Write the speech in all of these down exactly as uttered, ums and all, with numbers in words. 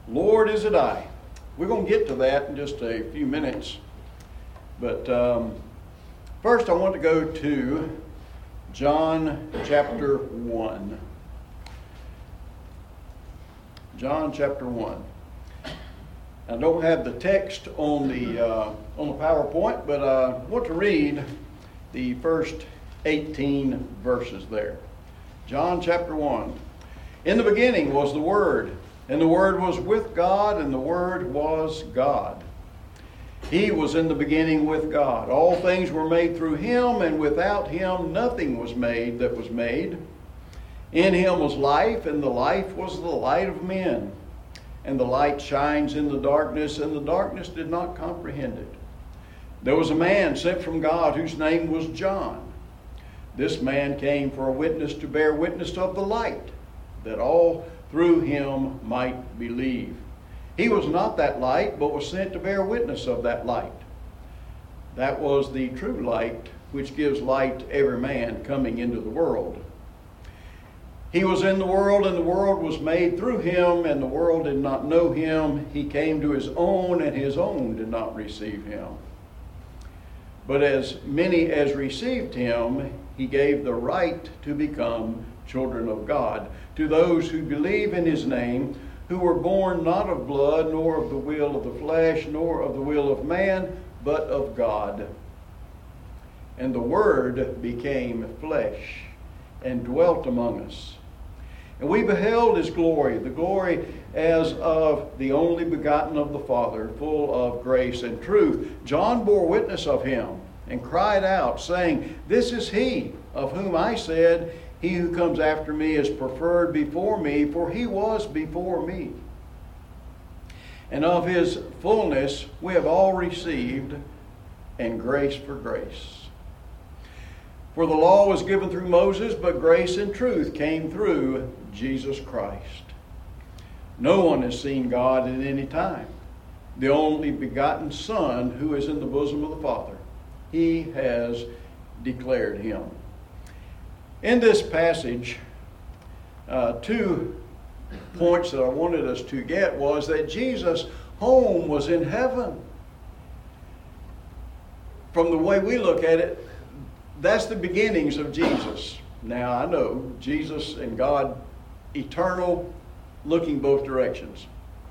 Lord, is it I? We're going to get to that in just a few minutes. But um, first I want to go to John chapter one. John chapter one. I don't have the text on the uh, on the PowerPoint, but I want to read the first eighteen verses there. John chapter one. In the beginning was the Word, and the Word was with God, and the Word was God. He was in the beginning with God. All things were made through Him, and without Him nothing was made that was made. In Him was life, and the life was the light of men. And the light shines in the darkness, and the darkness did not comprehend it. There was a man sent from God whose name was John. This man came for a witness to bear witness of the light, that all through him might believe. He was not that light, but was sent to bear witness of that light. That was the true light, which gives light to every man coming into the world. He was in the world, and the world was made through him, and the world did not know him. He came to his own, and his own did not receive him. But as many as received him, he gave the right to become children of God, to those who believe in his name, who were born not of blood, nor of the will of the flesh, nor of the will of man, but of God. And the Word became flesh and dwelt among us. And we beheld his glory, the glory as of the only begotten of the Father, full of grace and truth. John bore witness of him and cried out, saying, This is he of whom I said, He who comes after me is preferred before me, for he was before me. And of his fullness we have all received, and grace for grace. For the law was given through Moses, but grace and truth came through Jesus Christ. No one has seen God at any time. The only begotten Son, who is in the bosom of the Father, He has declared him. In this passage, uh, two points that I wanted us to get was that Jesus' home was in heaven. From the way we look at it, that's the beginnings of Jesus. Now, I know Jesus and God, eternal, looking both directions.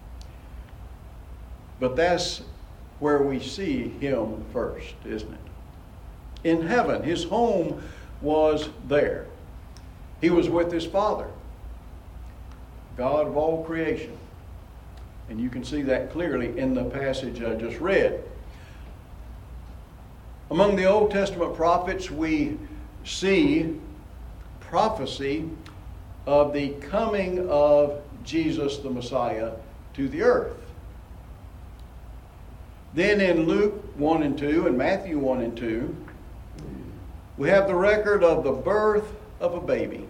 But that's where we see him first, isn't it? In heaven, his home was there. He was with his Father, God of all creation. And you can see that clearly in the passage I just read. Among the Old Testament prophets, we see prophecy of the coming of Jesus the Messiah to the earth. Then in Luke one and two and Matthew one and two, we have the record of the birth of a baby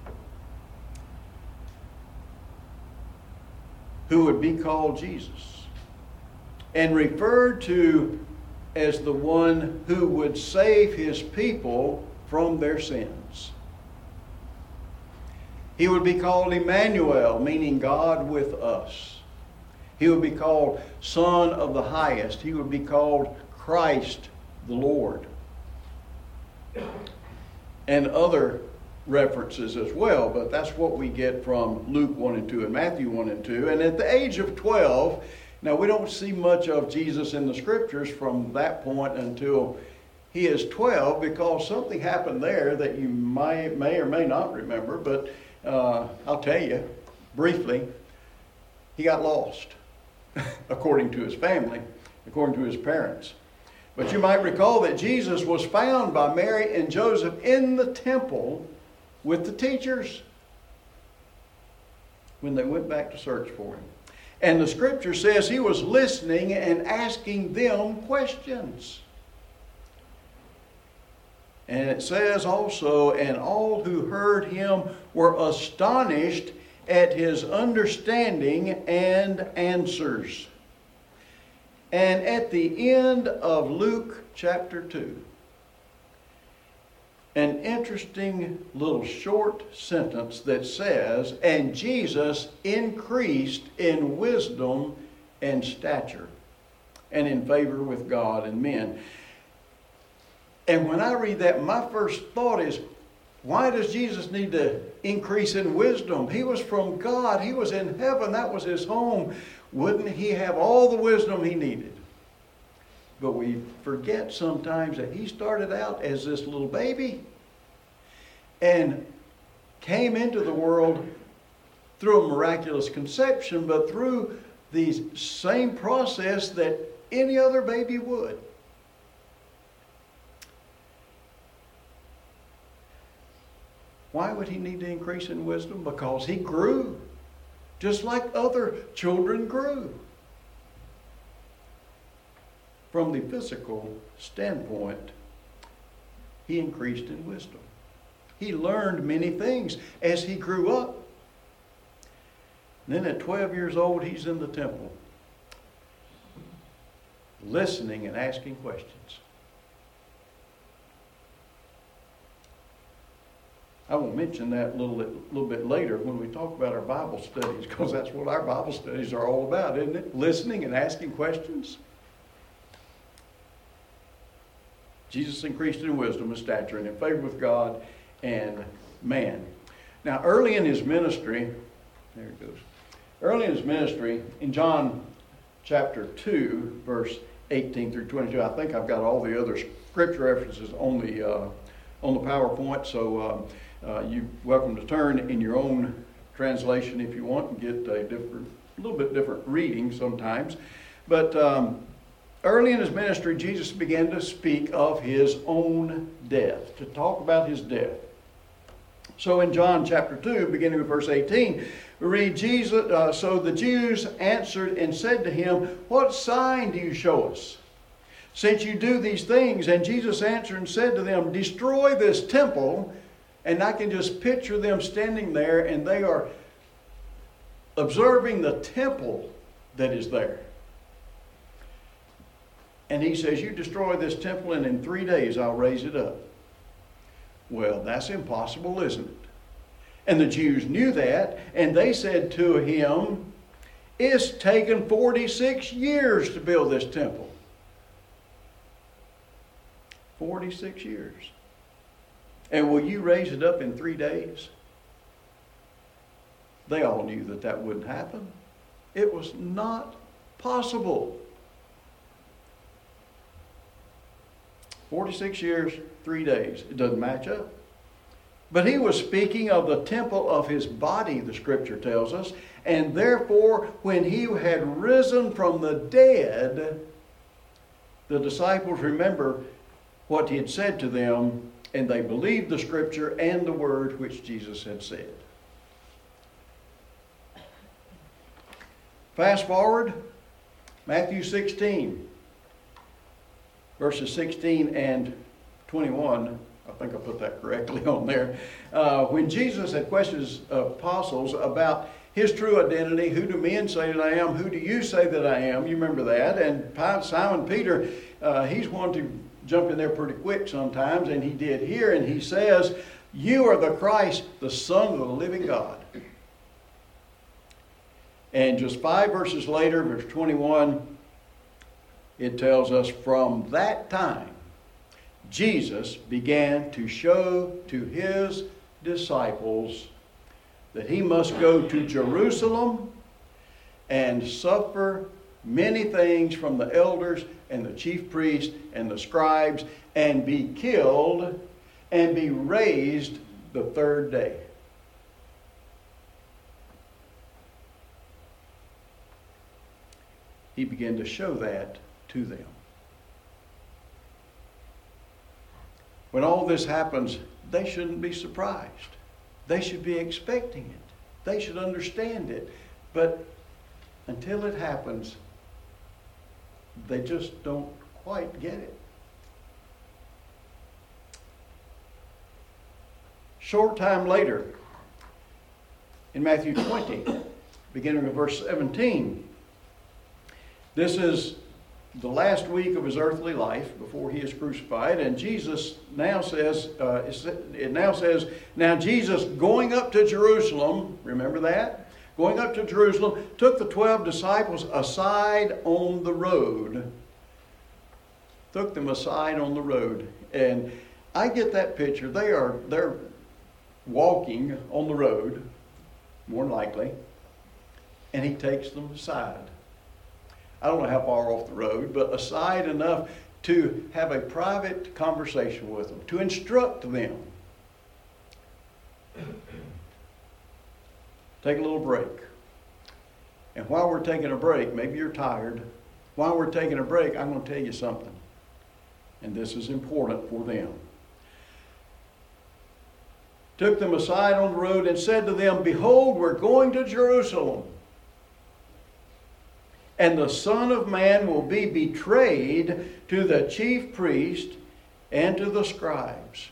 who would be called Jesus and referred to as the one who would save his people from their sins. He would be called Emmanuel, meaning God with us. He would be called Son of the Highest. He would be called Christ the Lord. And other references as well, but that's what we get from Luke one and two and Matthew one and two. And at the age of twelve, now we don't see much of Jesus in the scriptures from that point until he is twelve, because something happened there that you may, may or may not remember, but uh, I'll tell you briefly. He got lost, according to his family, according to his parents. But you might recall that Jesus was found by Mary and Joseph in the temple with the teachers when they went back to search for him. And the scripture says he was listening and asking them questions. And it says also, and all who heard him were astonished at his understanding and answers. And at the end of Luke chapter two, an interesting little short sentence that says, "And Jesus increased in wisdom and stature, and in favor with God and men." And when I read that, my first thought is, why does Jesus need to increase in wisdom? He was from God. He was in heaven. That was his home. Wouldn't he have all the wisdom he needed? But we forget sometimes that he started out as this little baby and came into the world through a miraculous conception, but through the same process that any other baby would. Why would he need to increase in wisdom? Because he grew, just like other children grew. From the physical standpoint, he increased in wisdom. He learned many things as he grew up. And then at twelve years old, he's in the temple, listening and asking questions. I will mention that a little, little bit later when we talk about our Bible studies, because that's what our Bible studies are all about, isn't it? Listening and asking questions. Jesus increased in wisdom and stature and in favor with God and man. Now, early in his ministry, there it goes. Early in his ministry, in John chapter two, verse eighteen through twenty-two, I think I've got all the other scripture references on the uh, on the PowerPoint, so uh, uh, you're welcome to turn in your own translation if you want and get a different, a little bit different reading sometimes. But um, early in his ministry, Jesus began to speak of his own death, to talk about his death. So in John chapter two, beginning with verse eighteen, we read, Jesus, uh, so the Jews answered and said to him, "What sign do you show us, since you do these things?" And Jesus answered and said to them, "Destroy this temple." And I can just picture them standing there, and they are observing the temple that is there. And he says, "You destroy this temple, and in three days I'll raise it up." Well, that's impossible, isn't it? And the Jews knew that, and they said to him, "It's taken forty-six years to build this temple." forty-six years. "And will you raise it up in three days?" They all knew that that wouldn't happen. It was not possible. forty-six years, three days. It doesn't match up. But he was speaking of the temple of his body, the scripture tells us. And therefore, when he had risen from the dead, the disciples remember what he had said to them, and they believed the scripture and the word which Jesus had said. Fast forward, Matthew sixteen. Verses sixteen and twenty-one, I think I put that correctly on there. Uh, when Jesus had questioned his apostles about his true identity, "Who do men say that I am? Who do you say that I am?" You remember that. And Simon Peter, uh, he's one to jump in there pretty quick sometimes, and he did here. And he says, "You are the Christ, the Son of the living God." And just five verses later, verse twenty-one, it tells us, "From that time, Jesus began to show to his disciples that he must go to Jerusalem and suffer many things from the elders and the chief priests and the scribes, and be killed and be raised the third day." He began to show that to them. When all this happens, they shouldn't be surprised. They should be expecting it. They should understand it. But until it happens, they just don't quite get it. Short time later, in Matthew twenty, beginning with verse seventeen, this is the last week of his earthly life before he is crucified, and Jesus now says, uh, it now says, now Jesus going up to Jerusalem, remember that? Going up to Jerusalem, took the twelve disciples aside on the road. Took them aside on the road. And I get that picture. They are, they're walking on the road, more than likely, and he takes them aside. I don't know how far off the road, but aside enough to have a private conversation with them, to instruct them. Take a little break. And while we're taking a break, maybe you're tired. While we're taking a break, I'm going to tell you something. And this is important for them. Took them aside on the road and said to them, behold, we're going to Jerusalem. And the Son of Man will be betrayed to the chief priest and to the scribes.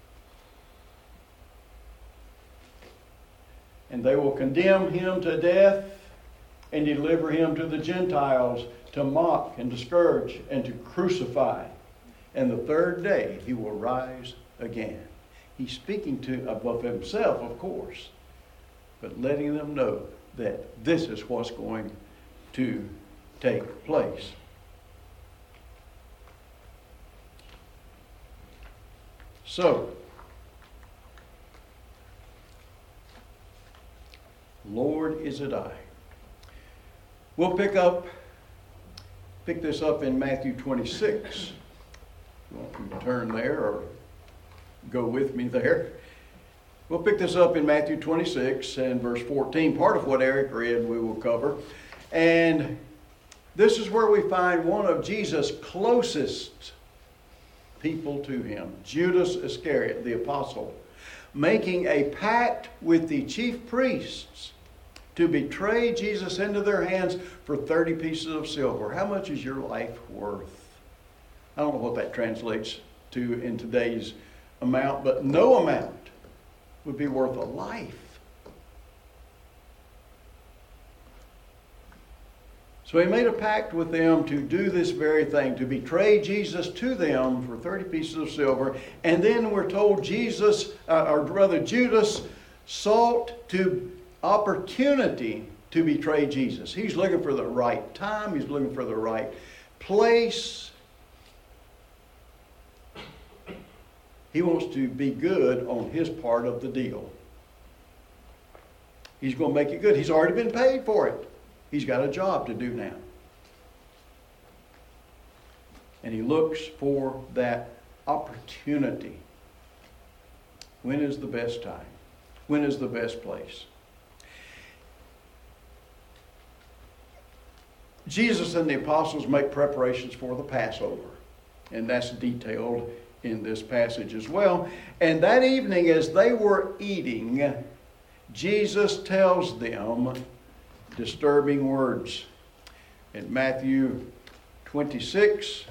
And they will condemn him to death and deliver him to the Gentiles to mock and to scourge and to crucify. And the third day he will rise again. He's speaking to above himself, of course, but letting them know that this is what's going to take place. So, Lord, is it I? We'll pick up, pick this up in Matthew twenty-six. You want to turn there or go with me there? We'll pick this up in Matthew twenty-six and verse fourteen. Part of what Eric read we will cover. And this is where we find one of Jesus' closest people to him, Judas Iscariot, the apostle, making a pact with the chief priests to betray Jesus into their hands for thirty pieces of silver. How much is your life worth? I don't know what that translates to in today's amount, but no amount would be worth a life. So he made a pact with them to do this very thing, to betray Jesus to them for thirty pieces of silver. And then we're told Jesus, uh, or rather Judas, sought to opportunity to betray Jesus. He's looking for the right time. He's looking for the right place. He wants to be good on his part of the deal. He's going to make it good. He's already been paid for it. He's got a job to do now. And he looks for that opportunity. When is the best time? When is the best place? Jesus and the apostles make preparations for the Passover. And that's detailed in this passage as well. And that evening as they were eating, Jesus tells them disturbing words. In Matthew twenty-six,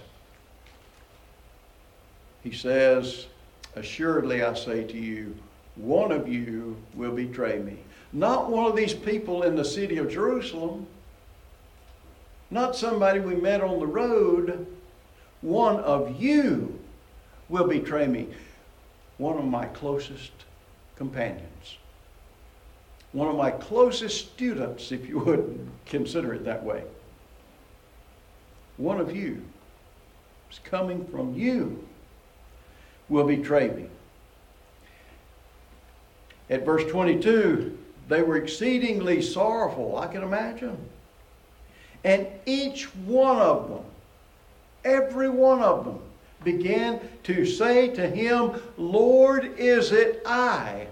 he says, assuredly I say to you, one of you will betray me. Not one of these people in the city of Jerusalem. Not somebody we met on the road. One of you will betray me. One of my closest companions. One of my closest students, if you would consider it that way. One of you, is coming from you, will betray me. At verse twenty-two, they were exceedingly sorrowful, I can imagine. And each one of them, every one of them, began to say to him, Lord, is it I?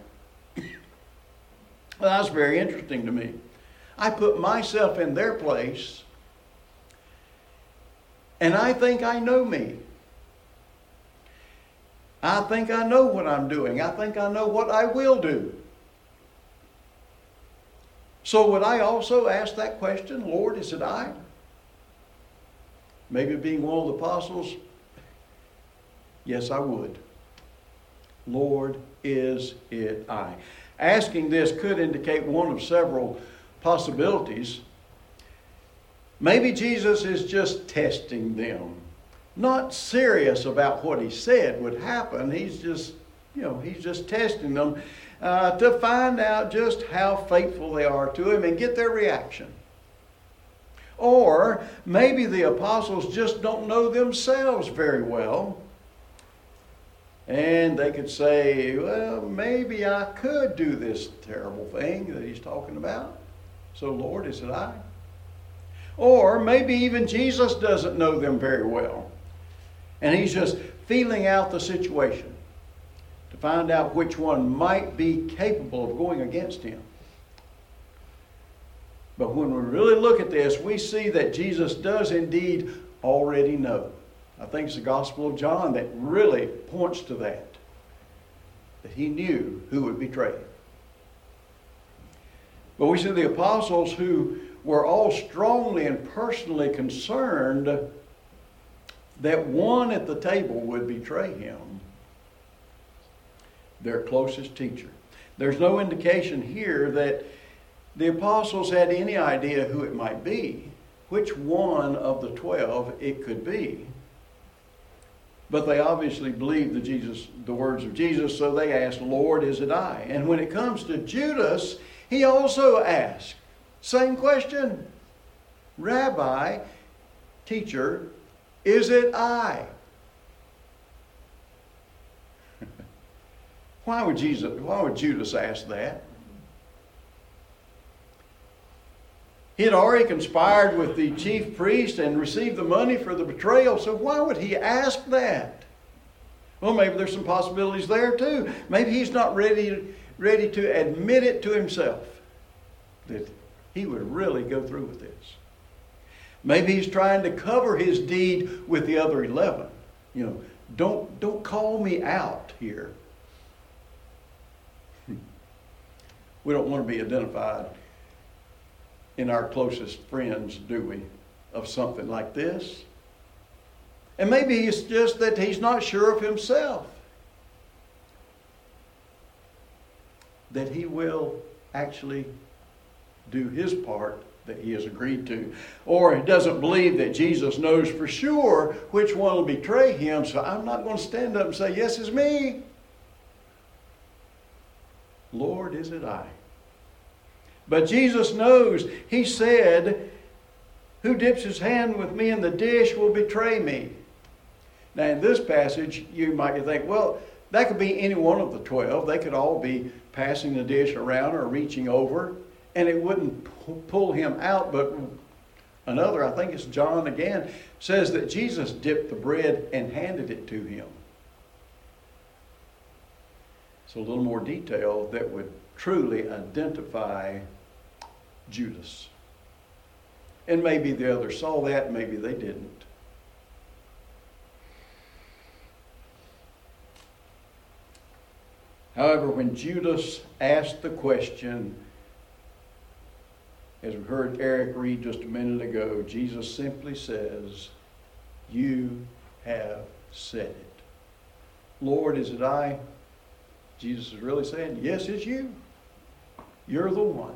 Well, that's very interesting to me. I put myself in their place, and I think I know me. I think I know what I'm doing. I think I know what I will do. So would I also ask that question, Lord, is it I? Maybe being one of the apostles, yes, I would. Lord, is it I? Asking this could indicate one of several possibilities. Maybe Jesus is just testing them. Not serious about what he said would happen. He's just, you know, he's just testing them uh, to find out just how faithful they are to him and get their reaction. Or maybe the apostles just don't know themselves very well. And they could say, well, maybe I could do this terrible thing that he's talking about. So, Lord, is it I? Or maybe even Jesus doesn't know them very well. And he's just feeling out the situation to find out which one might be capable of going against him. But when we really look at this, we see that Jesus does indeed already know. I think it's the Gospel of John that really points to that. That he knew who would betray him. But we see the apostles who were all strongly and personally concerned that one at the table would betray him, their closest teacher. There's no indication here that the apostles had any idea who it might be, which one of the twelve it could be. But they obviously believed the Jesus, the words of Jesus, so they asked, Lord, is it I? And when it comes to Judas, he also asked, same question, Rabbi, teacher, is it I? Why would Jesus, why would Judas ask that? He had already conspired with the chief priest and received the money for the betrayal, so why would he ask that? Well, maybe there's some possibilities there too. Maybe he's not ready, ready to admit it to himself that he would really go through with this. Maybe he's trying to cover his deed with the other eleven. You know, don't, don't call me out here. We don't want to be identified in our closest friends, do we, of something like this? And maybe it's just that he's not sure of himself, that he will actually do his part that he has agreed to. Or he doesn't believe that Jesus knows for sure which one will betray him, so I'm not going to stand up and say, yes, it's me. Lord, is it I? But Jesus knows. He said, who dips his hand with me in the dish will betray me. Now in this passage, you might think, well, that could be any one of the twelve. They could all be passing the dish around or reaching over, and it wouldn't pull him out. But another, I think it's John again, says that Jesus dipped the bread and handed it to him. So a little more detail that would truly identify Judas. And maybe the others saw that, maybe they didn't. However, when Judas asked the question, as we heard Eric read just a minute ago, Jesus simply says, you have said it. Lord, is it I? Jesus is really saying, yes, it's you. You're the one.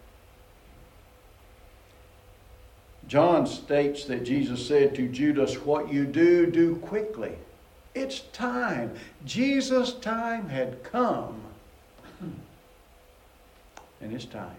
John states that Jesus said to Judas, what you do, do quickly. It's time. Jesus' time had come. And it's time.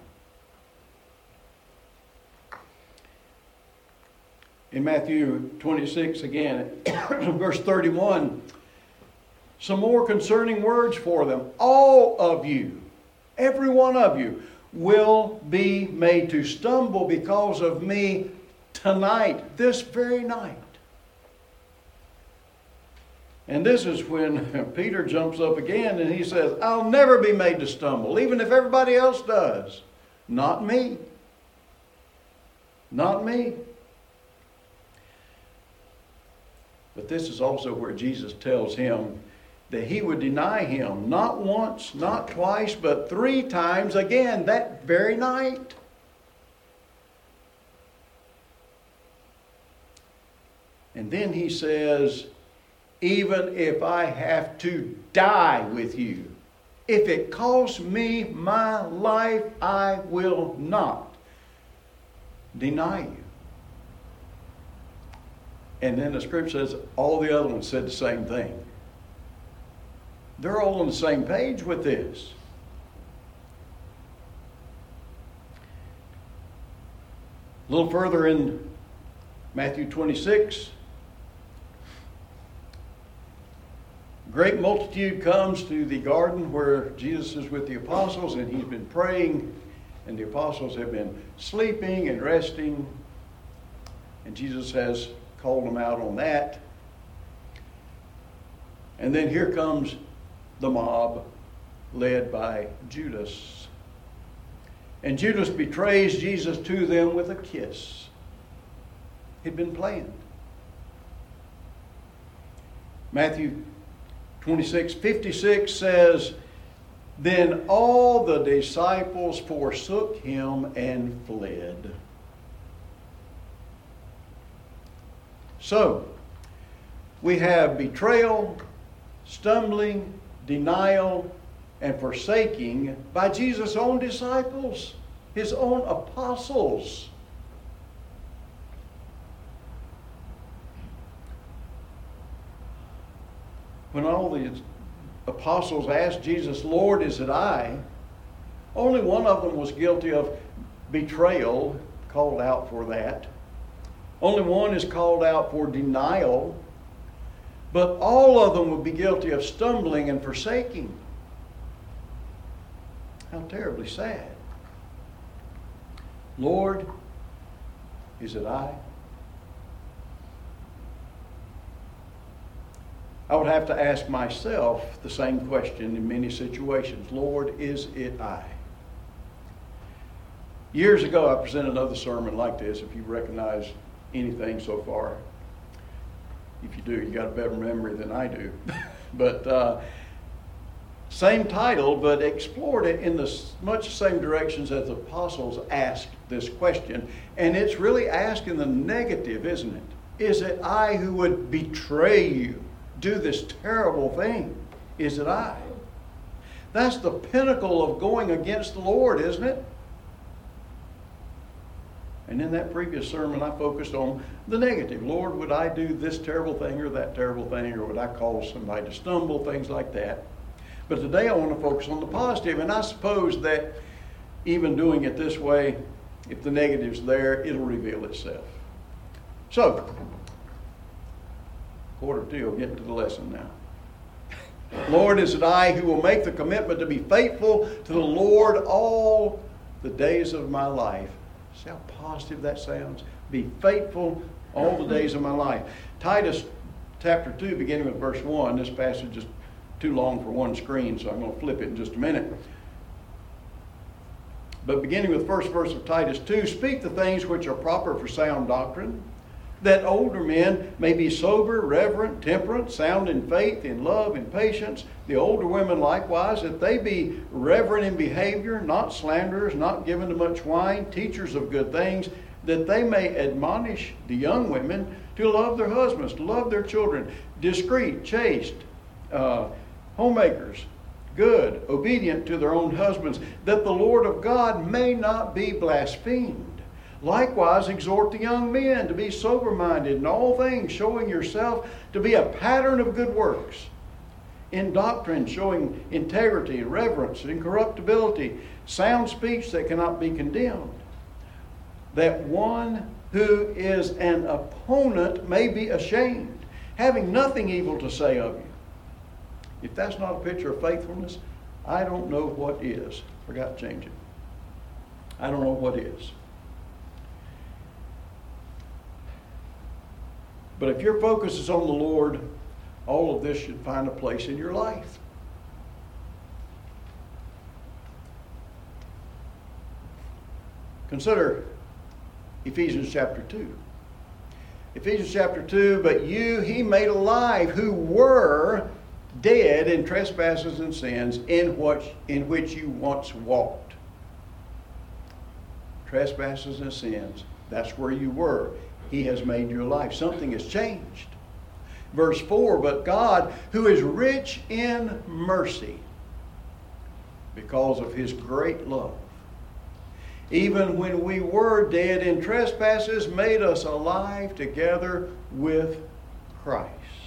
In Matthew twenty-six again, verse thirty-one, some more concerning words for them. All of you, every one of you, will be made to stumble because of me tonight, this very night. And this is when Peter jumps up again and he says, I'll never be made to stumble, even if everybody else does. Not me. Not me. But this is also where Jesus tells him that he would deny him not once, not twice, but three times again that very night. And then he says, even if I have to die with you, if it costs me my life, I will not deny you. And then the scripture says all the other ones said the same thing. They're all on the same page with this. A little further in Matthew twenty-six, great multitude comes to the garden where Jesus is with the apostles, and he's been praying, and the apostles have been sleeping and resting, and Jesus has called them out on that. And then here comes the mob led by Judas. And Judas betrays Jesus to them with a kiss. He'd been planned. Matthew twenty-six fifty-six says, then all the disciples forsook him and fled. So, we have betrayal, stumbling, denial, and forsaking by Jesus' own disciples, his own apostles. When all the apostles asked Jesus, Lord, is it I? Only one of them was guilty of betrayal, called out for that. Only one is called out for denial. But all of them would be guilty of stumbling and forsaking. How terribly sad. Lord, is it I? I would have to ask myself the same question in many situations. Lord, is it I? Years ago, I presented another sermon like this, if you recognize anything so far. If you do, you got a better memory than I do. but uh, same title, but explored it in the much same directions as the apostles asked this question. And it's really asked in the negative, isn't it? Is it I who would betray you, do this terrible thing? Is it I? That's the pinnacle of going against the Lord, isn't it? And in that previous sermon, I focused on the negative. Lord, would I do this terrible thing or that terrible thing, or would I cause somebody to stumble, things like that. But today I want to focus on the positive, and I suppose that even doing it this way, if the negative's there, it'll reveal itself. So, quarter two, I'll get to the lesson now. Lord, is it I who will make the commitment to be faithful to the Lord all the days of my life? See how positive that sounds? Be faithful all the days of my life. Titus chapter two, beginning with verse one. This passage is too long for one screen, so I'm going to flip it in just a minute. But beginning with the first verse of Titus two, speak the things which are proper for sound doctrine, that older men may be sober, reverent, temperate, sound in faith, in love, in patience. The older women likewise, that they be reverent in behavior, not slanderers, not given to much wine, teachers of good things, that they may admonish the young women to love their husbands, to love their children, discreet, chaste, uh, homemakers, good, obedient to their own husbands, that the Lord of God may not be blasphemed. Likewise, exhort the young men to be sober-minded in all things, showing yourself to be a pattern of good works. In doctrine, showing integrity, reverence, incorruptibility, sound speech that cannot be condemned. That one who is an opponent may be ashamed, having nothing evil to say of you. If that's not a picture of faithfulness, I don't know what is. Forgot to change it. I don't know what is. But if your focus is on the Lord, all of this should find a place in your life. Consider Ephesians chapter two. Ephesians chapter two, but you he made alive who were dead in trespasses and sins in what in which you once walked. Trespasses and sins, that's where you were. He has made your life. Something has changed. Verse four, but God, who is rich in mercy, because of his great love, even when we were dead in trespasses, made us alive together with Christ.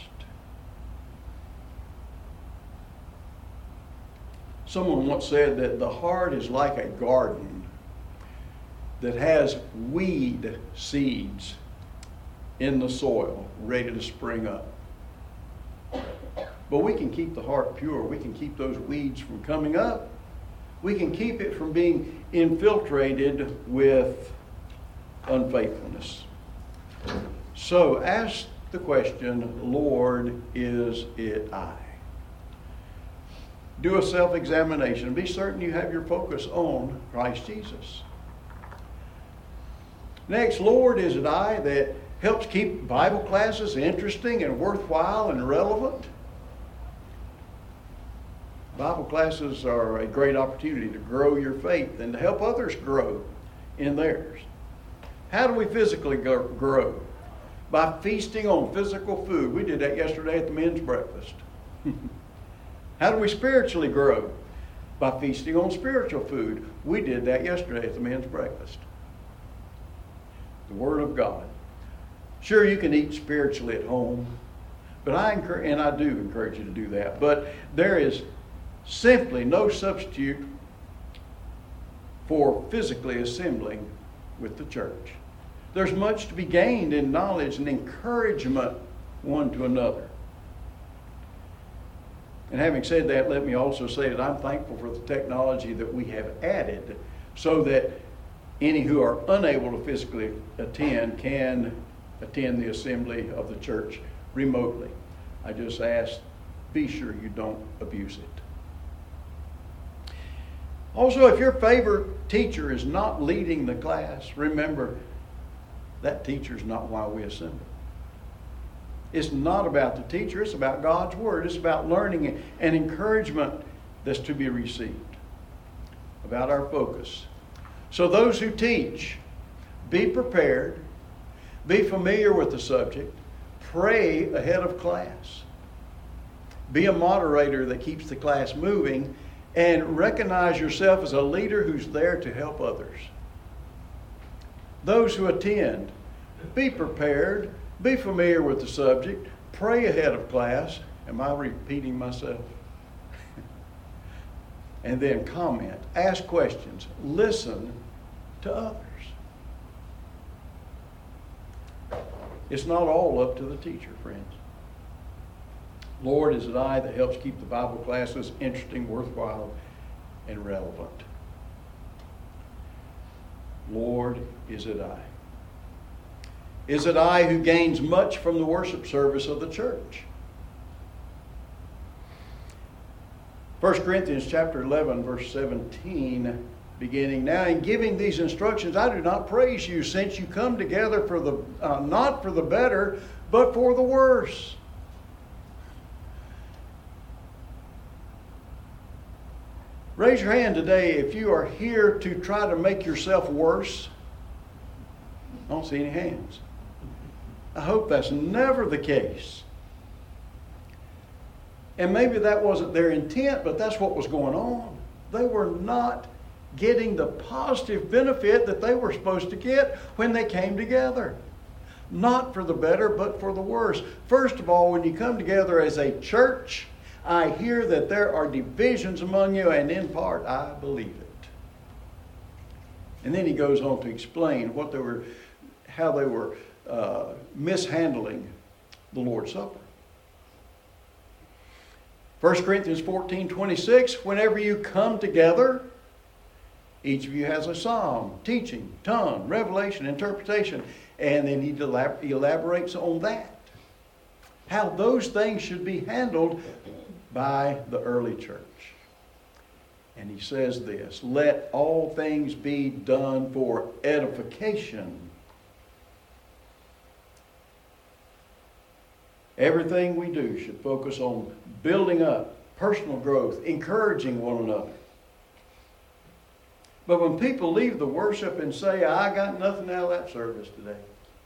Someone once said that the heart is like a garden that has weed seeds in the soil ready to spring up. But we can keep the heart pure. We can keep those weeds from coming up. We can keep it from being infiltrated with unfaithfulness. So ask the question, Lord, is it I? Do a self-examination. Be certain you have your focus on Christ Jesus. Next, Lord, is it I that helps keep Bible classes interesting and worthwhile and relevant? Bible classes are a great opportunity to grow your faith and to help others grow in theirs. How do we physically grow? By feasting on physical food. We did that yesterday at the men's breakfast. How do we spiritually grow? By feasting on spiritual food. We did that yesterday at the men's breakfast. The Word of God. Sure, you can eat spiritually at home, but I encourage, and I do encourage you to do that, but there is simply no substitute for physically assembling with the church. There's much to be gained in knowledge and encouragement one to another. And having said that, let me also say that I'm thankful for the technology that we have added so that any who are unable to physically attend can attend the assembly of the church remotely. I just ask, be sure you don't abuse it. Also, if your favorite teacher is not leading the class, remember that teacher is not why we assemble. It's not about the teacher, it's about God's Word. It's about learning and encouragement that's to be received. About our focus. So those who teach, be prepared, be familiar with the subject, pray ahead of class. Be a moderator that keeps the class moving, and recognize yourself as a leader who's there to help others. Those who attend, be prepared, be familiar with the subject, pray ahead of class. Am I repeating myself? And then comment, ask questions, listen to others. It's not all up to the teacher, friends. Lord, is it I that helps keep the Bible classes interesting, worthwhile, and relevant? Lord, is it I? Is it I who gains much from the worship service of the church? First Corinthians chapter eleven, verse seventeen, beginning, now in giving these instructions, I do not praise you, since you come together for the uh, not for the better, but for the worse. Raise your hand today if you are here to try to make yourself worse. I don't see any hands. I hope that's never the case. And maybe that wasn't their intent, but that's what was going on. They were not getting the positive benefit that they were supposed to get when they came together. Not for the better, but for the worse. First of all, when you come together as a church, I hear that there are divisions among you, and in part, I believe it. And then he goes on to explain what they were, how they were uh, mishandling the Lord's Supper. First Corinthians fourteen twenty-six, whenever you come together, each of you has a psalm, teaching, tongue, revelation, interpretation, and then he elaborates on that. How those things should be handled by the early church. And he says this, let all things be done for edification. Everything we do should focus on building up, personal growth, encouraging one another. But when people leave the worship and say, I got nothing out of that service today.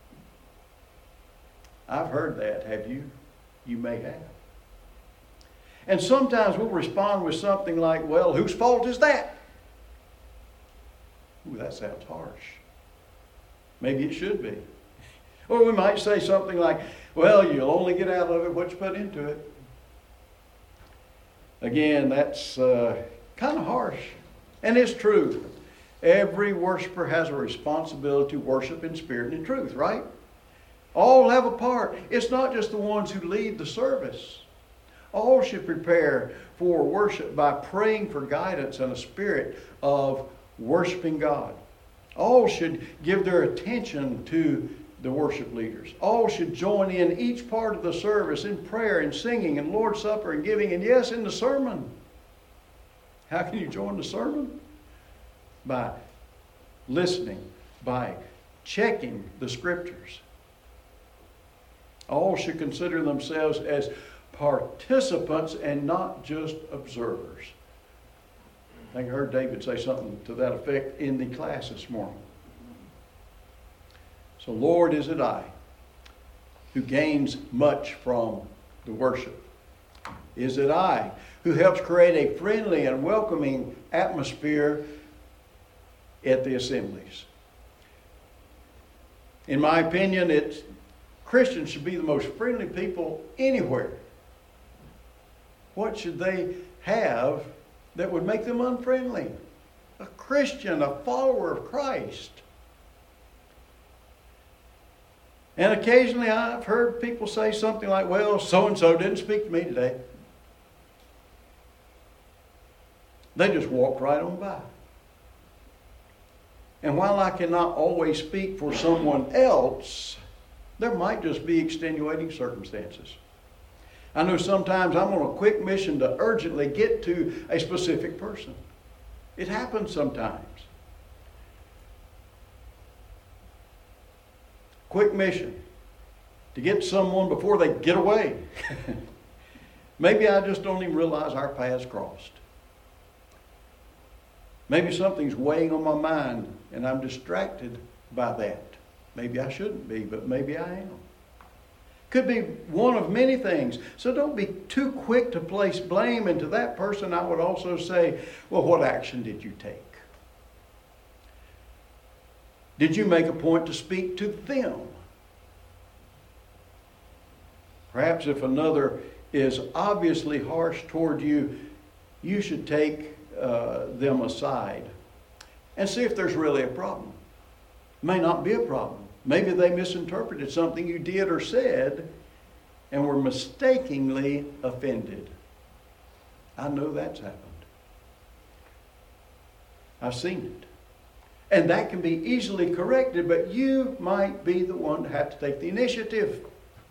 I've heard that, have you? You may have. And sometimes we'll respond with something like, well, whose fault is that? Ooh, that sounds harsh. Maybe it should be. Or we might say something like, well, you'll only get out of it what you put into it. Again, that's uh, kind of harsh. And it's true. Every worshiper has a responsibility to worship in spirit and in truth, right? All have a part. It's not just the ones who lead the service. All should prepare for worship by praying for guidance and a spirit of worshiping God. All should give their attention to the worship leaders. All should join in each part of the service in prayer and singing and Lord's Supper and giving, and yes, in the sermon. How can you join the sermon? By listening, by checking the scriptures. All should consider themselves as participants and not just observers. I think I heard David say something to that effect in the class this morning. So, Lord, is it I who gains much from the worship? Is it I who helps create a friendly and welcoming atmosphere at the assemblies? In my opinion, it's, Christians should be the most friendly people anywhere. What should they have that would make them unfriendly? A Christian, a follower of Christ. And occasionally I've heard people say something like, well, so-and-so didn't speak to me today. They just walked right on by. And while I cannot always speak for someone else, there might just be extenuating circumstances. I know sometimes I'm on a quick mission to urgently get to a specific person. It happens sometimes. Quick mission to get someone before they get away. Maybe I just don't even realize our paths crossed. Maybe something's weighing on my mind and I'm distracted by that. Maybe I shouldn't be, but maybe I am. Could be one of many things. So don't be too quick to place blame. And to that person, I would also say, well, what action did you take? Did you make a point to speak to them? Perhaps if another is obviously harsh toward you, you should take uh, them aside and see if there's really a problem. May not be a problem. Maybe they misinterpreted something you did or said and were mistakenly offended. I know that's happened. I've seen it. And that can be easily corrected, but you might be the one to have to take the initiative.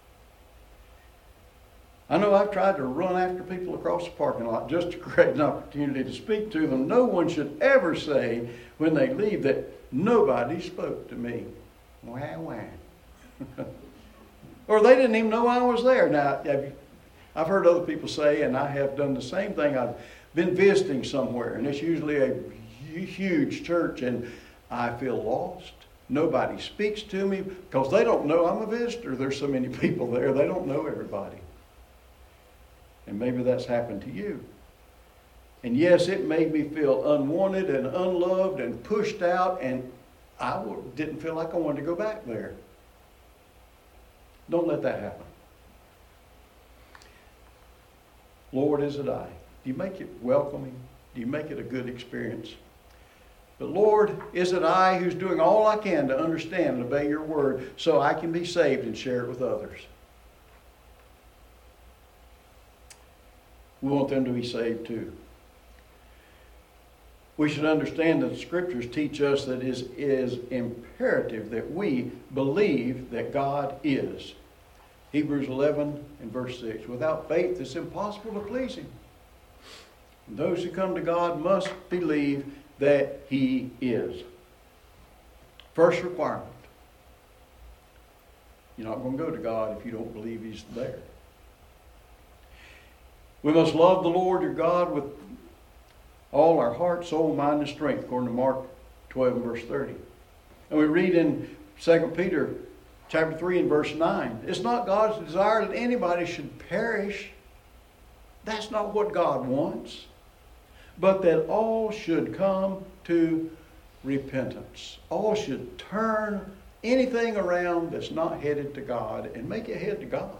I know I've tried to run after people across the parking lot just to create an opportunity to speak to them. No one should ever say when they leave that nobody spoke to me. Wah, wah. Or they didn't even know I was there. Now, I've heard other people say, and I have done the same thing. I've been visiting somewhere, and it's usually a huge church, and I feel lost. Nobody speaks to me because they don't know I'm a visitor. There's so many people there. They don't know everybody. And maybe that's happened to you. And yes, it made me feel unwanted and unloved and pushed out, and I didn't feel like I wanted to go back there. Don't let that happen. Lord, is it I? Do you make it welcoming? Do you make it a good experience? But Lord, is it I who's doing all I can to understand and obey your word so I can be saved and share it with others? We want them to be saved too. We should understand that the scriptures teach us that it is, is imperative that we believe that God is. Hebrews eleven and verse six. Without faith it's impossible to please him. And those who come to God must believe that he is. First requirement. You're not going to go to God if you don't believe he's there. We must love the Lord your God with all our heart, soul, mind, and strength, according to Mark twelve and verse thirty. And we read in Second Peter chapter three and verse nine, it's not God's desire that anybody should perish. That's not what God wants. But that all should come to repentance. All should turn anything around that's not headed to God and make it head to God.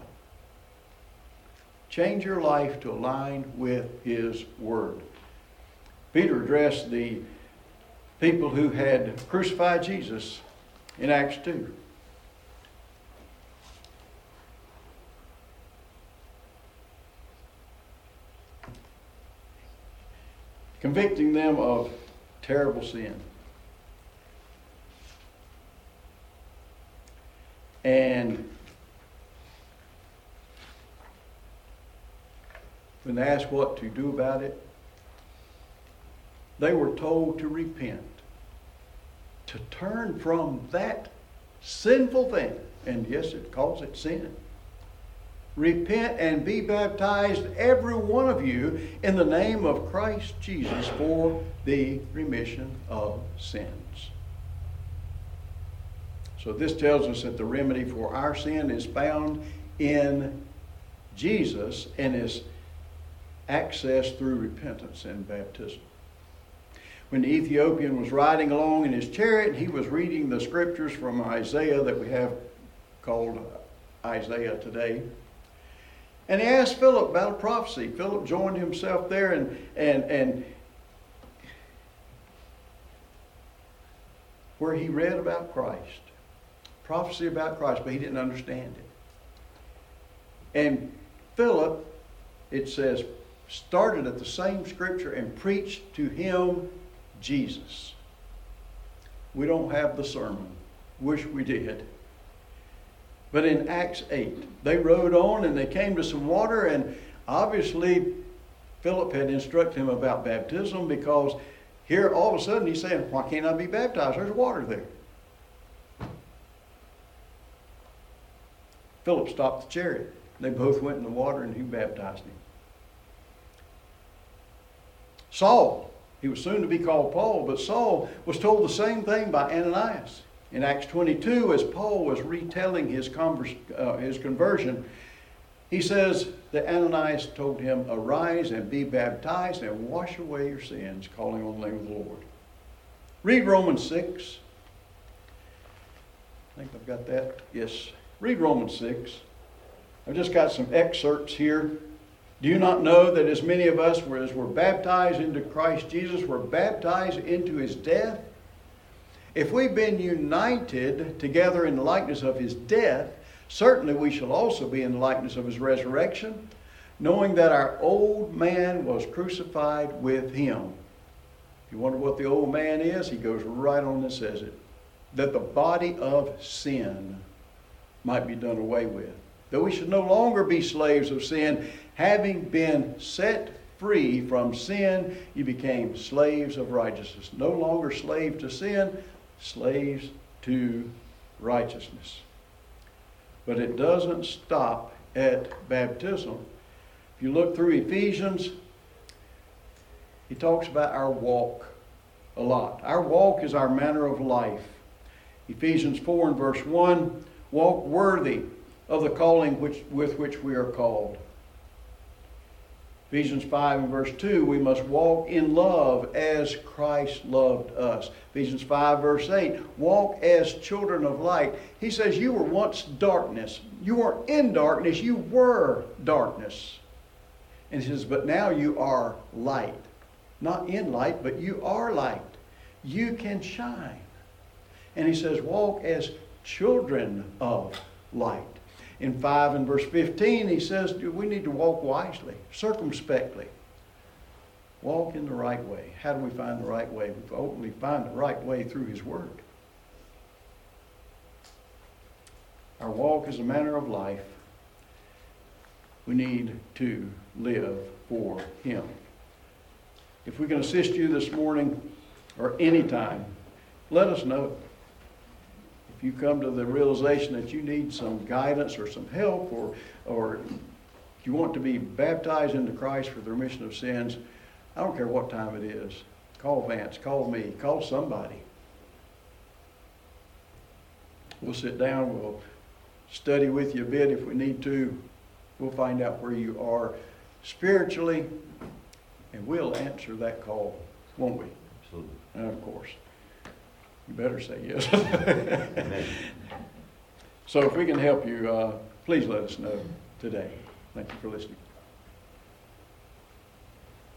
Change your life to align with His Word. Peter addressed the people who had crucified Jesus in Acts two. Convicting them of terrible sin. And when they asked what to do about it, they were told to repent, to turn from that sinful thing. And yes, it calls it sin. Repent and be baptized, every one of you, in the name of Christ Jesus for the remission of sins. So this tells us that the remedy for our sin is found in Jesus and is accessed through repentance and baptism. When the Ethiopian was riding along in his chariot, he was reading the scriptures from Isaiah that we have called Isaiah today. And he asked Philip about a prophecy. Philip joined himself there and, and, and where he read about Christ. Prophecy about Christ, but he didn't understand it. And Philip, it says, started at the same scripture and preached to him Jesus. We don't have the sermon. Wish we did. But in Acts eight, they rode on and they came to some water, and obviously Philip had instructed him about baptism, because here all of a sudden he's saying, why can't I be baptized? There's water there. Philip stopped the chariot. They both went in the water and he baptized him. Saul, he was soon to be called Paul, but Saul was told the same thing by Ananias. In Acts twenty-two, as Paul was retelling his, converse, uh, his conversion, he says that Ananias told him, arise and be baptized and wash away your sins, calling on the name of the Lord. Read Romans six. I think I've got that. Yes. Read Romans six. I've just got some excerpts here. Do you not know that as many of us were, as were baptized into Christ Jesus, were baptized into His death? If we've been united together in the likeness of His death, certainly we shall also be in the likeness of His resurrection, knowing that our old man was crucified with Him. If you wonder what the old man is, he goes right on and says it. That the body of sin might be done away with. That we should no longer be slaves of sin. Having been set free from sin, you became slaves of righteousness. No longer slaves to sin, slaves to righteousness. But it doesn't stop at baptism. If you look through Ephesians, he talks about our walk a lot. Our walk is our manner of life. Ephesians four and verse one, walk worthy of the calling which, with which we are called. Ephesians five and verse two, we must walk in love as Christ loved us. Ephesians five verse eight, walk as children of light. He says you were once darkness. You weren't in darkness, you were darkness. And he says, but now you are light. Not in light, but you are light. You can shine. And he says, walk as children of light. In five and verse fifteen, he says we need to walk wisely, circumspectly. Walk in the right way. How do we find the right way? We find the right way through His Word. Our walk is a manner of life. We need to live for Him. If we can assist you this morning or any time, let us know. If you come to the realization that you need some guidance or some help, or, or you want to be baptized into Christ for the remission of sins, I don't care what time it is. Call Vance, call me, call somebody. We'll sit down, we'll study with you a bit if we need to. We'll find out where you are spiritually, and we'll answer that call, won't we? Absolutely. And of course. You better say yes. So if we can help you, uh, please let us know today. Thank you for listening.